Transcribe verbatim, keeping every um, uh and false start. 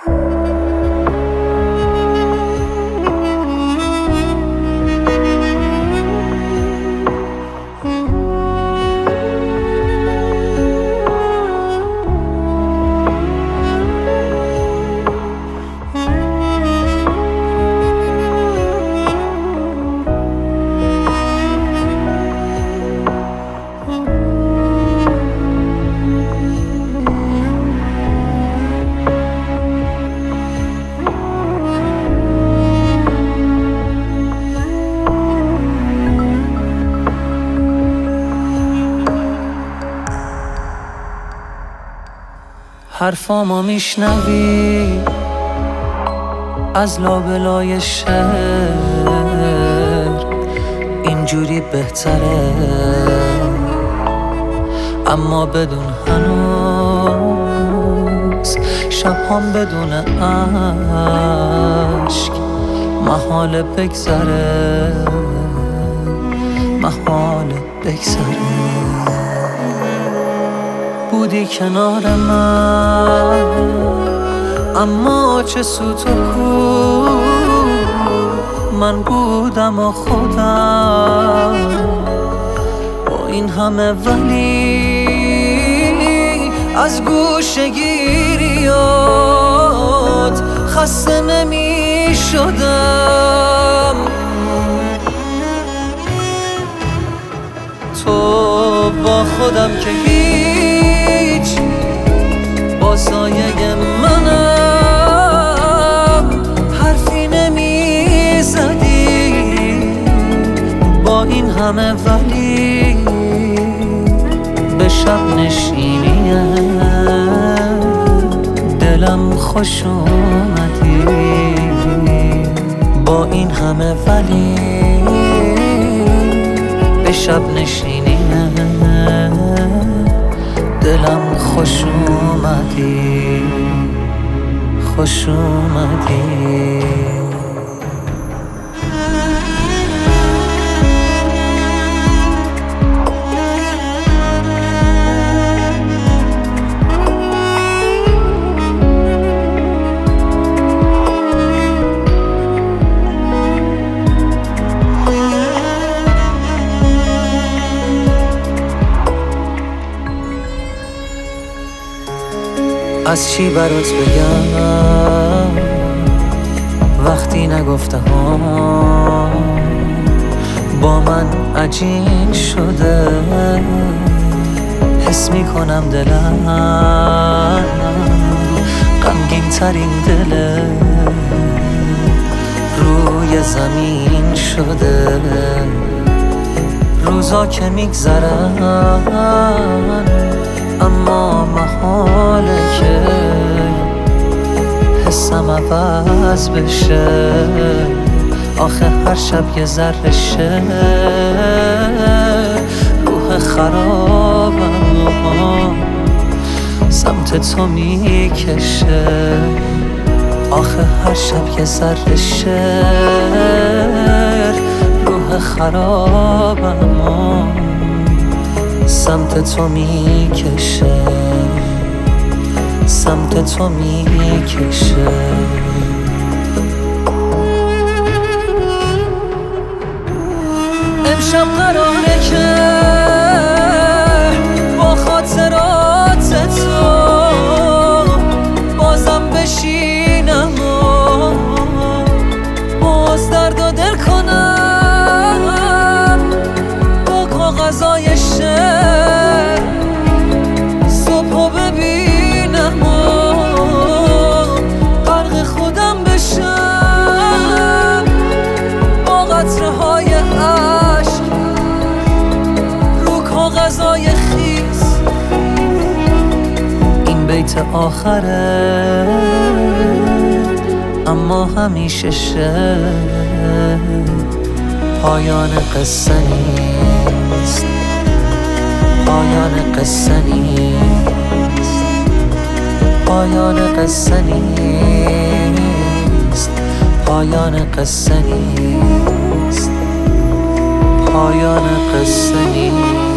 حرفامو میشنوی از لابلای شهر، اینجوری بهتره، اما بدون هنوز شبهام بدون عشق محال بگذره، محال بگذره. بودی کنار من اما چه سوت و کو، من بودم و خودم با این همه، ولی از گوشه گیریات خسته نمی شدم. تو با خودم که هیچ، با سایه منم حرفی نمی زدی، با این همه ولی به شب نشینی دلم خوش اومدی، با این همه ولی به شب نشینی دلم خوش اومدی، خوش اومدی. از چی برات بگم وقتی نگفتم، با من عجین شده، حس میکنم دلم غمگین ترین دل روی زمین شده. روزا که میگذرن اما محاله که حسم عوض بشه، آخه هر شب یه ذره شه روح خرابم سمت تو میکشه، آخه هر شب یه ذره شه روح خرابم سمت تو میکشه، سمت تو میکشه. امشب قراره که با خاطرات تو بازم بشینم و باز درد و دل کنم با کاغذای شعر، صبحو ببینم و غرق خودم بشم با قطره های عشق رو کاغذای خیس. این بیت آخره اما همیشه شه، پایان قصه نیست، پایان قصه نیست، پایان قصه نیست، پایان قصه نیست، پایان قصه نیست.